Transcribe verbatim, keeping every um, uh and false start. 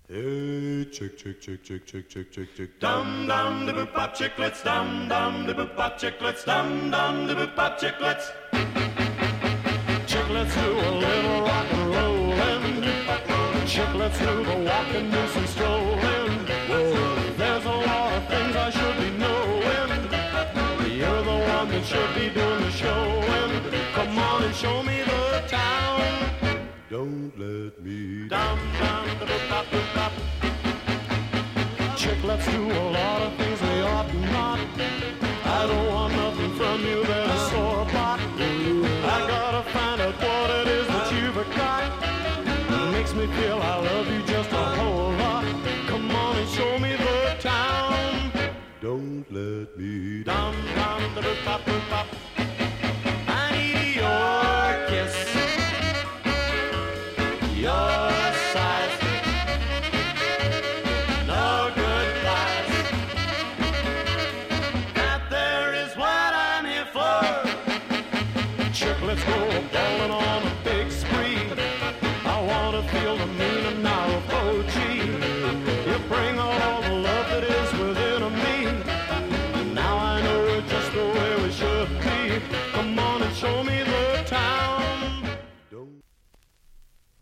Hey, chick, chick, chick, chick, chick, chick, chick, chick. Dum dum da boop bop chicklets, dum dum da boop bop chicklets, dum dum da boop bop chicklets. Chicklets do a little rock and rollin'. Chicklets do the walking, do some strolling. Whoa, there's a lot of things I should be knowing. You're the one that should be doing the showing. Come on and show me the town. Don't let me Dum dum da boop bop boop bop. Chicklets do a lot of things they ought not. I don't want nothing from you that is store bought. I gotta find out what it is that you've got. Makes me feel I love you just a whole lot. Come on and show me the town. Don't let me Dum dum da boop bop boop bop. I need your kiss, your size, no goodbyes. That there is what I'm here for. Chicklets go ballin' on a big spree. I wanna feel the meaning